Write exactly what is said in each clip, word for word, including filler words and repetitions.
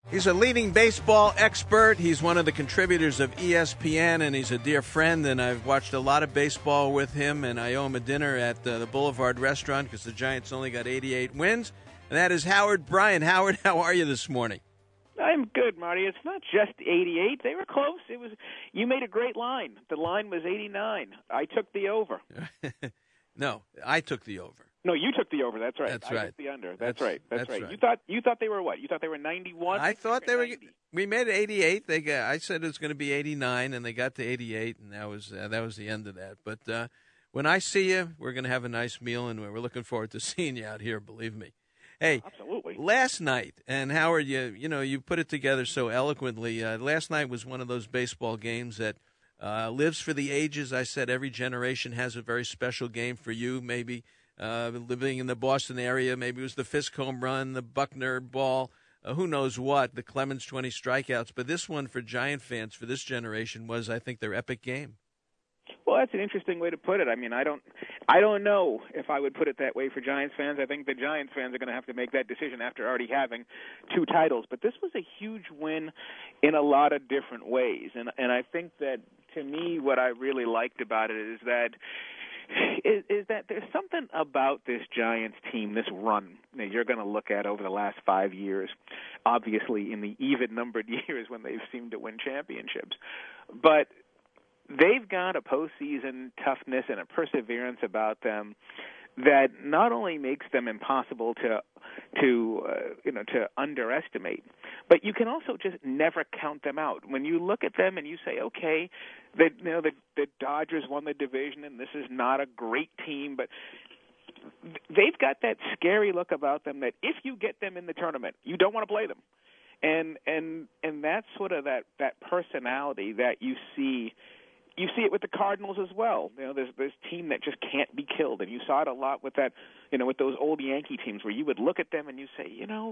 He's a leading baseball expert. He's one of the contributors of E S P N, and he's a dear friend, and I've watched a lot of baseball with him, and I owe him a dinner at uh, the Boulevard Restaurant because the Giants only got eighty-eight wins, and that is Howard Bryant. Howard, how are you this morning? I'm good, Marty. It's not just eighty-eight. They were close. It was. You made a great line. The line was eighty-nine. I took the over. No, I took the over. No, you took the over. That's right. That's I right. took the under. That's, That's- right. That's, that's right. right. You thought you thought they were what? You thought they were ninety-one? I thought they were. ninety. We made it eighty-eight. They got. I said it was going to be eighty-nine, and they got to eighty-eight, and that was uh, that was the end of that. But uh, when I see you, we're going to have a nice meal, and we're looking forward to seeing you out here. Believe me. Hey, absolutely. Last night, and Howard, you you know you put it together so eloquently. Uh, last night was one of those baseball games that uh, lives for the ages. I said every generation has a very special game. For you, maybe uh, living in the Boston area, maybe it was the Fisk home run, the Buckner ball, uh, who knows what, the Clemens twenty strikeouts. But this one for Giant fans, for this generation, was, I think, their epic game. Well, that's an interesting way to put it. I mean, I don't, I don't know if I would put it that way for Giants fans. I think the Giants fans are going to have to make that decision after already having two titles. But this was a huge win in a lot of different ways, and and I think that to me, what I really liked about it is that is, is that there's something about this Giants team, this run that you're going to look at over the last five years. Obviously, in the even-numbered years when they've seemed to win championships, but they've got a postseason toughness and a perseverance about them that not only makes them impossible to to uh, you know to underestimate, but you can also just never count them out. When you look at them and you say, okay, the you know the the Dodgers won the division and this is not a great team, but they've got that scary look about them that if you get them in the tournament, you don't want to play them. And and and that's sort of that that personality that you see. You see it with the Cardinals as well. You know, there's this team that just can't be killed, and you saw it a lot with that. You know, with those old Yankee teams where you would look at them and you say, you know,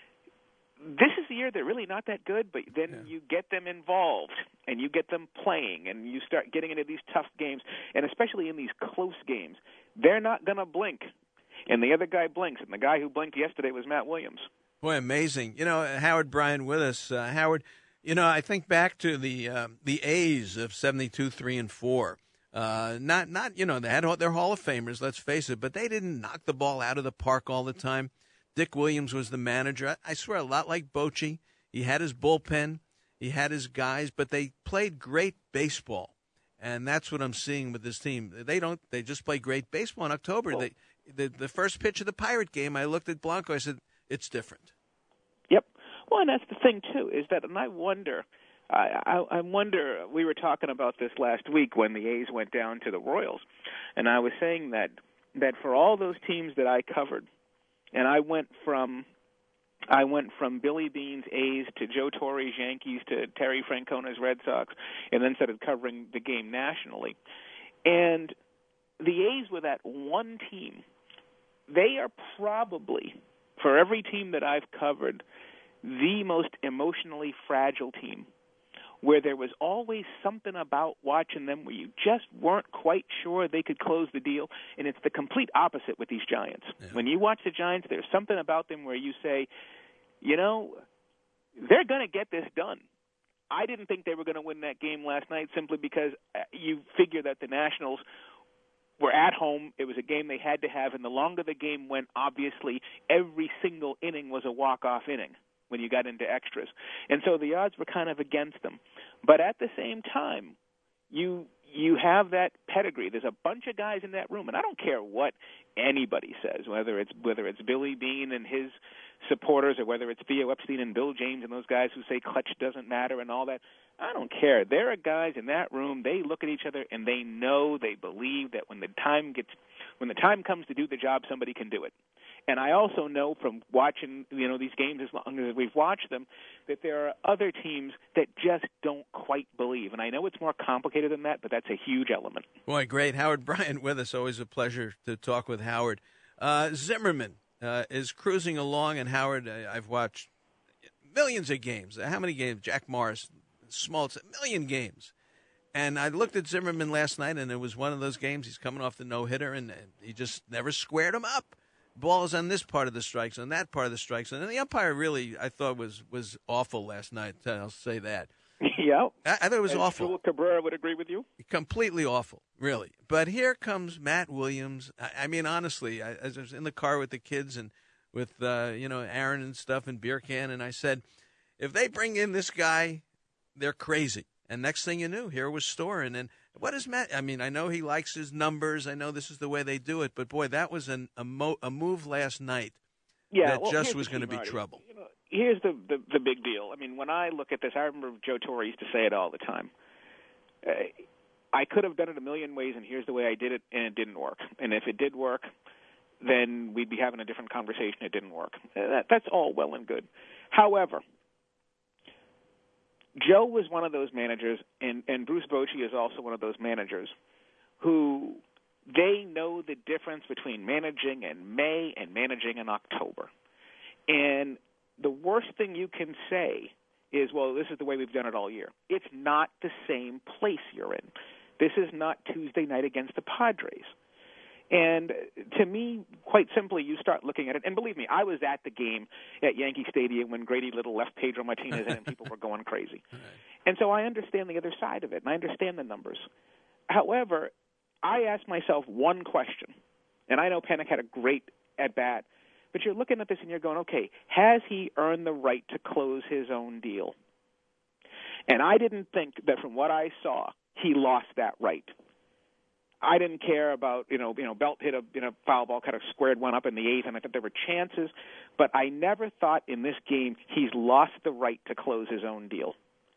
this is the year they're really not that good, but then yeah. you get them involved and you get them playing, and you start getting into these tough games, and especially in these close games, they're not going to blink, and the other guy blinks, and the guy who blinked yesterday was Matt Williams. Boy, amazing! You know, Howard Bryant with us, uh, Howard. You know, I think back to the uh, the A's of seventy-two, three, and four. Uh, not not you know they had their Hall of Famers. Let's face it, but they didn't knock the ball out of the park all the time. Dick Williams was the manager. I, I swear, a lot like Bochy. He had his bullpen, he had his guys, but they played great baseball, and that's what I'm seeing with this team. They don't. They just play great baseball in October. They the the first pitch of the Pirate game, I looked at Blanco. I said, it's different. Yep. Well, and that's the thing, too, is that, and I wonder, I, I, I wonder, we were talking about this last week when the A's went down to the Royals, and I was saying that, that for all those teams that I covered, and I went from, I went from Billy Bean's A's to Joe Torre's Yankees to Terry Francona's Red Sox, and then started covering the game nationally, and the A's were that one team. They are probably, for every team that I've covered, the most emotionally fragile team, where there was always something about watching them where you just weren't quite sure they could close the deal, and it's the complete opposite with these Giants. Yeah. When you watch the Giants, there's something about them where you say, you know, they're going to get this done. I didn't think they were going to win that game last night simply because you figure that the Nationals were at home. It was a game they had to have, and the longer the game went, obviously, every single inning was a walk-off inning when you got into extras. And so the odds were kind of against them. But at the same time, you you have that pedigree. There's a bunch of guys in that room, and I don't care what anybody says, whether it's whether it's Billy Bean and his supporters or whether it's Theo Epstein and Bill James and those guys who say clutch doesn't matter and all that. I don't care. There are guys in that room, they look at each other and they know, they believe that when the time gets when the time comes to do the job, somebody can do it. And I also know from watching, you know, these games as long as we've watched them, that there are other teams that just don't quite believe. And I know it's more complicated than that, but that's a huge element. Boy, great. Howard Bryant with us. Always a pleasure to talk with Howard. Uh, Zimmerman uh, is cruising along, and Howard, uh, I've watched millions of games. How many games? Jack Morris, Smoltz, a million games. And I looked at Zimmerman last night, and it was one of those games. He's coming off the no-hitter, and he just never squared him up. balls on this part of the strike zone, that part of the strike zone. And the umpire really, I thought, was was awful last night. I'll say that. Yeah. I, I thought it was and awful. Joel Cabrera would agree with you? Completely awful, really. But here comes Matt Williams. I, I mean, honestly, I, I was in the car with the kids and with, uh, you know, Aaron and stuff and beer can, and I said, if they bring in this guy, they're crazy. And next thing you knew, here was Storen. And what is Matt? I mean, I know he likes his numbers. I know this is the way they do it. But, boy, that was an, a, mo- a move last night yeah, that well, just was going to be Marty. trouble. You know, here's the, the, the big deal. I mean, when I look at this, I remember Joe Torre used to say it all the time. Uh, I could have done it a million ways, and here's the way I did it, and it didn't work. And if it did work, then we'd be having a different conversation. It didn't work. Uh, that, that's all well and good. However, Joe was one of those managers, and, and Bruce Bochy is also one of those managers, who they know the difference between managing in May and managing in October. And the worst thing you can say is, well, this is the way we've done it all year. It's not the same place you're in. This is not Tuesday night against the Padres. And to me, quite simply, you start looking at it, and believe me, I was at the game at Yankee Stadium when Grady Little left Pedro Martinez in and people were going crazy. Right. And so I understand the other side of it, and I understand the numbers. However, I asked myself one question, and I know Panik had a great at-bat, but you're looking at this and you're going, okay, has he earned the right to close his own deal? And I didn't think that from what I saw, he lost that right. I didn't care about, you know, you know, Belt hit a you know, foul ball, kind of squared one up in the eighth, and I thought there were chances. But I never thought in this game he's lost the right to close his own deal.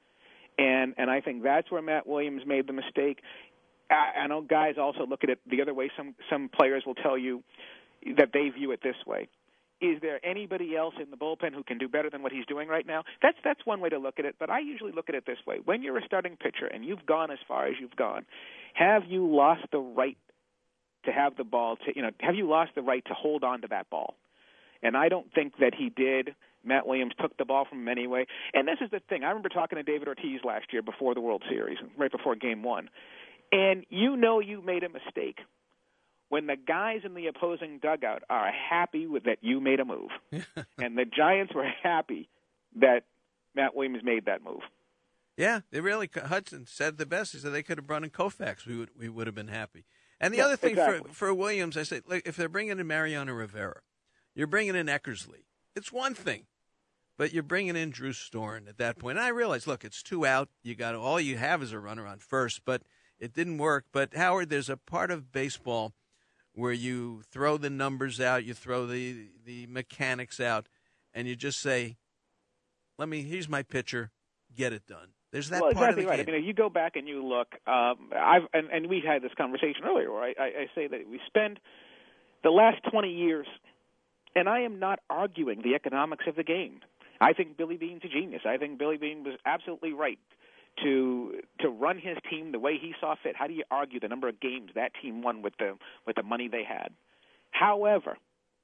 And and I think that's where Matt Williams made the mistake. I, I know guys also look at it the other way. Some some players will tell you that they view it this way. Is there anybody else in the bullpen who can do better than what he's doing right now? That's that's one way to look at it, but I usually look at it this way. When you're a starting pitcher and you've gone as far as you've gone, have you lost the right to have the ball, to, you know, have you lost the right to hold on to that ball? And I don't think that he did. Matt Williams took the ball from him anyway. And this is the thing. I remember talking to David Ortiz last year before the World Series, right before Game one. And you know you made a mistake when the guys in the opposing dugout are happy with that you made a move. And the Giants were happy that Matt Williams made that move. Yeah, they really, Hudson said the best. He said they could have brought in Koufax. We would we would have been happy. And the yeah, other thing exactly. for, for Williams, I said, like, if they're bringing in Mariano Rivera, you're bringing in Eckersley. It's one thing, but you're bringing in Drew Storen at that point. And I realize, look, it's two out. You got all you have is a runner on first, but it didn't work. But, Howard, there's a part of baseball where you throw the numbers out, you throw the the mechanics out, and you just say, "Let me. Here's my pitcher. Get it done." There's that well, part exactly of the right. game. I mean, if you go back and you look, um, I've and, and we had this conversation earlier where I, I, I say that we spend the last twenty years, and I am not arguing the economics of the game. I think Billy Beane's a genius. I think Billy Beane was absolutely right to to run his team the way he saw fit. How do you argue the number of games that team won with the with the money they had? However,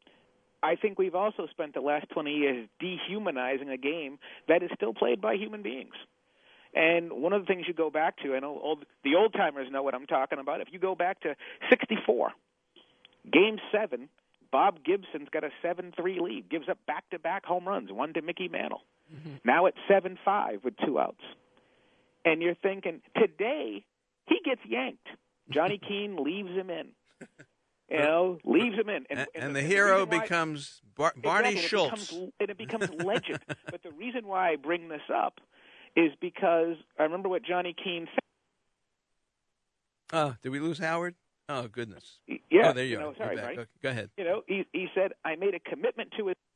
I think we've also spent the last twenty years dehumanizing a game that is still played by human beings. And one of the things you go back to, I know old, the old-timers know what I'm talking about. If you go back to sixty-four, Game seven, Bob Gibson's got a seven three lead, gives up back-to-back home runs, one to Mickey Mantle. Mm-hmm. Now it's seven five with two outs. And you're thinking, today, he gets yanked. Johnny Keane leaves him in. You know, leaves him in. And, and, and the, the hero the why, becomes Bar- Barney exactly, Schultz. And it becomes, and it becomes legend. But the reason why I bring this up is because I remember what Johnny Keane said. Oh, did we lose Howard? Oh, goodness. Yeah. Oh, there you, you are. know, sorry, back. right? Okay, go ahead. You know, he, he said, I made a commitment to it.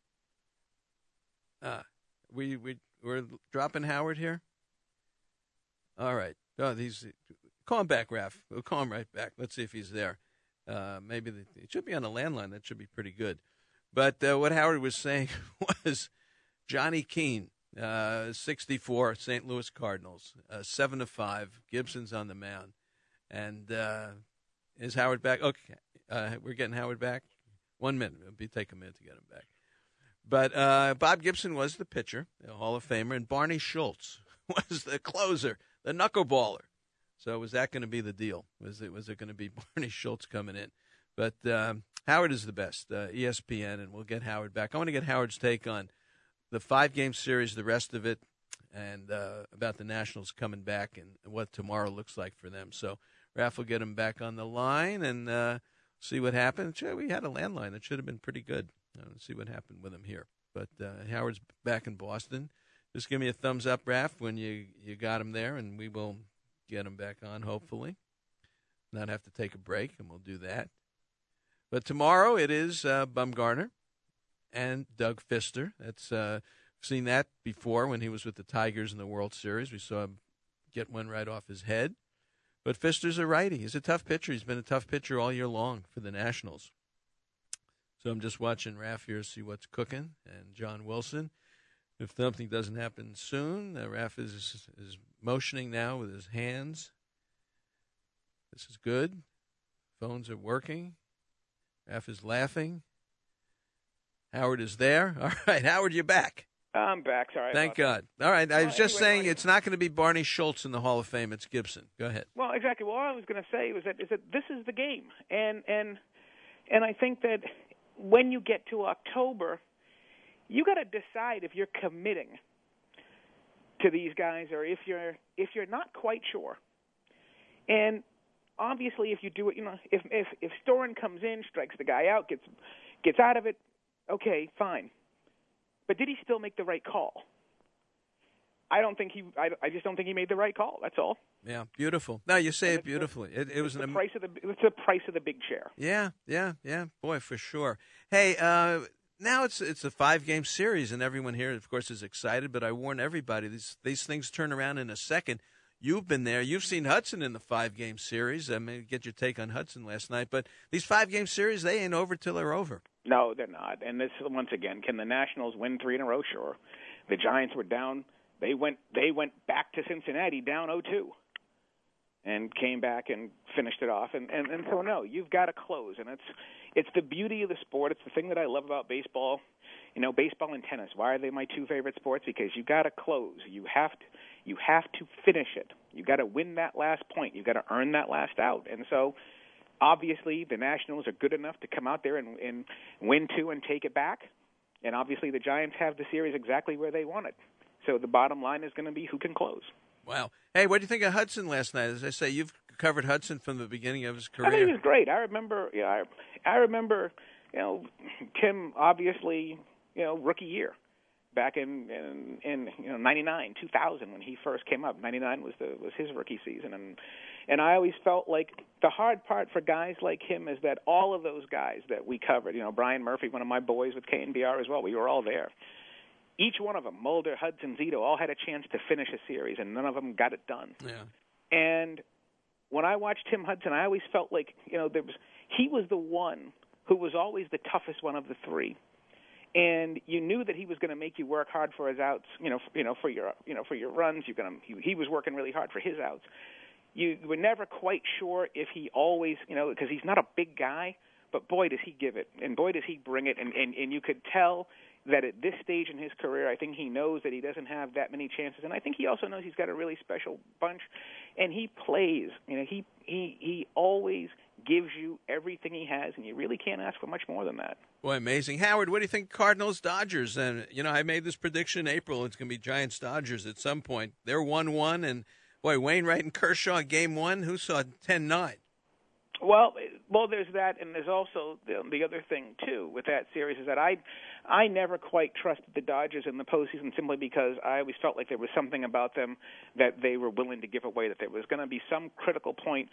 Uh, we, we, we're dropping Howard here? All right. Oh, these, call him back, Raph. We'll call him right back. Let's see if he's there. Uh, maybe the, it should be on the landline. That should be pretty good. But uh, what Howard was saying was Johnny Keane, uh, sixty-four, Saint Louis Cardinals, uh, seven to five. Gibson's on the mound, and uh, is Howard back? Okay, uh, we're getting Howard back. One minute. It'll be take a minute to get him back. But uh, Bob Gibson was the pitcher, the Hall of Famer, and Barney Schultz was the closer, the knuckleballer. So was that going to be the deal? Was it was it going to be Barney Schultz coming in? But um, Howard is the best, uh, E S P N, and we'll get Howard back. I want to get Howard's take on the five-game series, the rest of it, and uh, about the Nationals coming back and what tomorrow looks like for them. So, Raph will get him back on the line and uh, see what happens. We had a landline that should have been pretty good. Uh, see what happened with him here. But uh, Howard's back in Boston. Just give me a thumbs up, Raph, when you, you got him there, and we will get him back on, hopefully. Not have to take a break, and we'll do that. But tomorrow it is uh, Bumgarner and Doug Fister. That's uh, seen that before when he was with the Tigers in the World Series. We saw him get one right off his head. But Fister's a righty. He's a tough pitcher. He's been a tough pitcher all year long for the Nationals. So I'm just watching Raph here, see what's cooking, and John Wilson. If something doesn't happen soon, uh, Raph is, is motioning now with his hands. This is good. Phones are working. Raph is laughing. Howard is there. All right, Howard, you're back. I'm back. Sorry. Thank God. That. All right, I well, was just anyway, saying Marty, it's not going to be Barney Schultz in the Hall of Fame. It's Gibson. Go ahead. Well, exactly. Well, all I was going to say was that is that this is the game, and and and I think that when you get to October, you got to decide if you're committing to these guys or if you're if you're not quite sure. And obviously, if you do it, you know, if if if Storen comes in, strikes the guy out, gets gets out of it, okay, fine. But did he still make the right call? I don't think he. I, I just don't think he made the right call. That's all. Yeah, beautiful. No, you say it beautifully. It, it was the an price of the. It's the price of the big chair. Yeah, yeah, yeah. Boy, for sure. Hey, uh, now it's it's a five game series, and everyone here, of course, is excited. But I warn everybody: these these things turn around in a second. You've been there. You've seen Hudson in the five game series. I mean, get your take on Hudson last night. But these five game series, they ain't over till they're over. No, they're not. And this once again, can the Nationals win three in a row? Sure. The Giants were down. They went they went back to Cincinnati down oh two and came back and finished it off. And, and, and so, no, you've got to close. And it's it's the beauty of the sport. It's the thing that I love about baseball. You know, baseball and tennis, why are they my two favorite sports? Because you've got to close. You have to, you have to finish it. You've got to win that last point. You've got to earn that last out. And so, obviously, the Nationals are good enough to come out there and, and win two and take it back. And obviously, the Giants have the series exactly where they want it. So the bottom line is going to be who can close. Wow. Hey, what do you think of Hudson last night? As I say, you've covered Hudson from the beginning of his career. I think he was great. I remember, you know, I, I remember, you know, Tim, obviously, you know, rookie year. Back in, in in you know ninety-nine, two thousand when he first came up. ninety-nine was the was his rookie season, and and I always felt like the hard part for guys like him is that all of those guys that we covered, you know, Brian Murphy, one of my boys with K N B R as well, we were all there. Each one of them, Mulder, Hudson, Zito, all had a chance to finish a series, and none of them got it done. Yeah. And when I watched Tim Hudson, I always felt like, you know, there was he was the one who was always the toughest one of the three. And you knew that he was going to make you work hard for his outs, you know, you know, for your, you know, for your runs. You're going to, he, he was working really hard for his outs. You were never quite sure if he always, you know, because he's not a big guy, but boy does he give it, and boy does he bring it, and, and and you could tell that at this stage in his career, I think he knows that he doesn't have that many chances, and I think he also knows he's got a really special bunch, and he plays, you know, he he he always gives you everything he has, and you really can't ask for much more than that. Boy, amazing. Howard, what do you think Cardinals, Dodgers? And, you know, I made this prediction in April. It's going to be Giants, Dodgers at some point. They're one one, and, boy, Wainwright and Kershaw, game one, who saw ten nine? Well, well, there's that, and there's also the, the other thing, too, with that series is that I I never quite trusted the Dodgers in the postseason simply because I always felt like there was something about them that they were willing to give away, that there was going to be some critical point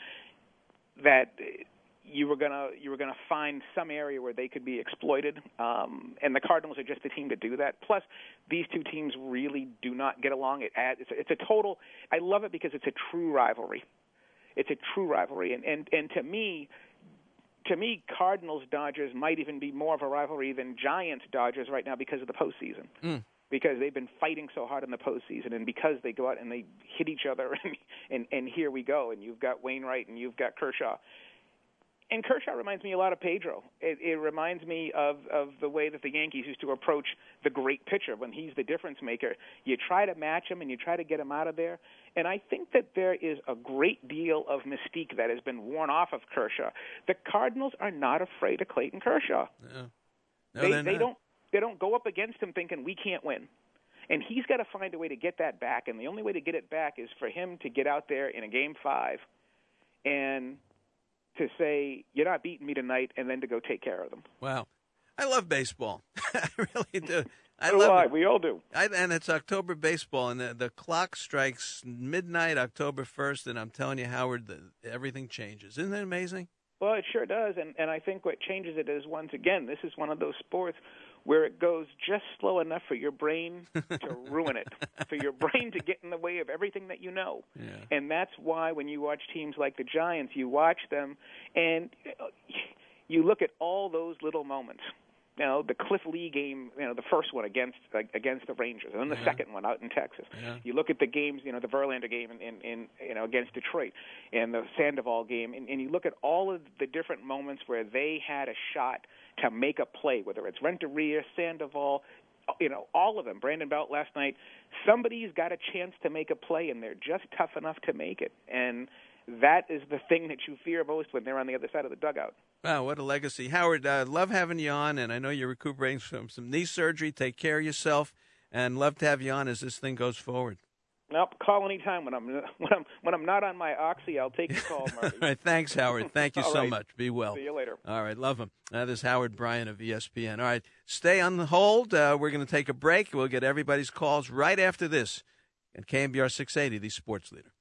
that you were gonna you were gonna find some area where they could be exploited, um, and the Cardinals are just the team to do that. Plus, these two teams really do not get along. It adds, it's, a, it's a total. I love it because it's a true rivalry. It's a true rivalry, and and and to me, to me, Cardinals Dodgers might even be more of a rivalry than Giants Dodgers right now because of the postseason. Mm. Because they've been fighting so hard in the postseason, and because they go out and they hit each other, and, and and here we go, and you've got Wainwright and you've got Kershaw. And Kershaw reminds me a lot of Pedro. It, it reminds me of, of the way that the Yankees used to approach the great pitcher when he's the difference maker. You try to match him and you try to get him out of there. And I think that there is a great deal of mystique that has been worn off of Kershaw. The Cardinals are not afraid of Clayton Kershaw. No. No, they they're they not. don't they don't go up against him thinking we can't win. And he's got to find a way to get that back. And the only way to get it back is for him to get out there in a game five and to say, you're not beating me tonight, and then to go take care of them. Wow. I love baseball. I really do. I so love I. it. We all do. I, and it's October baseball, and the, the clock strikes midnight October first, and I'm telling you, Howard, the, everything changes. Isn't that amazing? Well, it sure does, and, and I think what changes it is, once again, this is one of those sports where it goes just slow enough for your brain to ruin it, for your brain to get in the way of everything that you know. Yeah. And that's why when you watch teams like the Giants, you watch them, and you look at all those little moments. You know, the Cliff Lee game, you know, the first one against against the Rangers, and then the yeah. second one out in Texas. Yeah. You look at the games, you know, the Verlander game in, in, in you know against Detroit, and the Sandoval game, and, and you look at all of the different moments where they had a shot to make a play, whether it's Renteria, Sandoval, you know, all of them. Brandon Belt last night. Somebody's got a chance to make a play, and they're just tough enough to make it. And that is the thing that you fear most when they're on the other side of the dugout. Wow, what a legacy. Howard, uh, love having you on, and I know you're recuperating from some knee surgery. Take care of yourself, and love to have you on as this thing goes forward. Nope, call anytime. When I'm when I'm when I'm not on my oxy, I'll take your call, Marty. All right, thanks, Howard. Thank you so right. much. Be well. See you later. All right, love him. Uh, this is Howard Bryan of E S P N. All right, stay on the hold. Uh, we're going to take a break. We'll get everybody's calls right after this. And K M B R six eighty, the sports leader.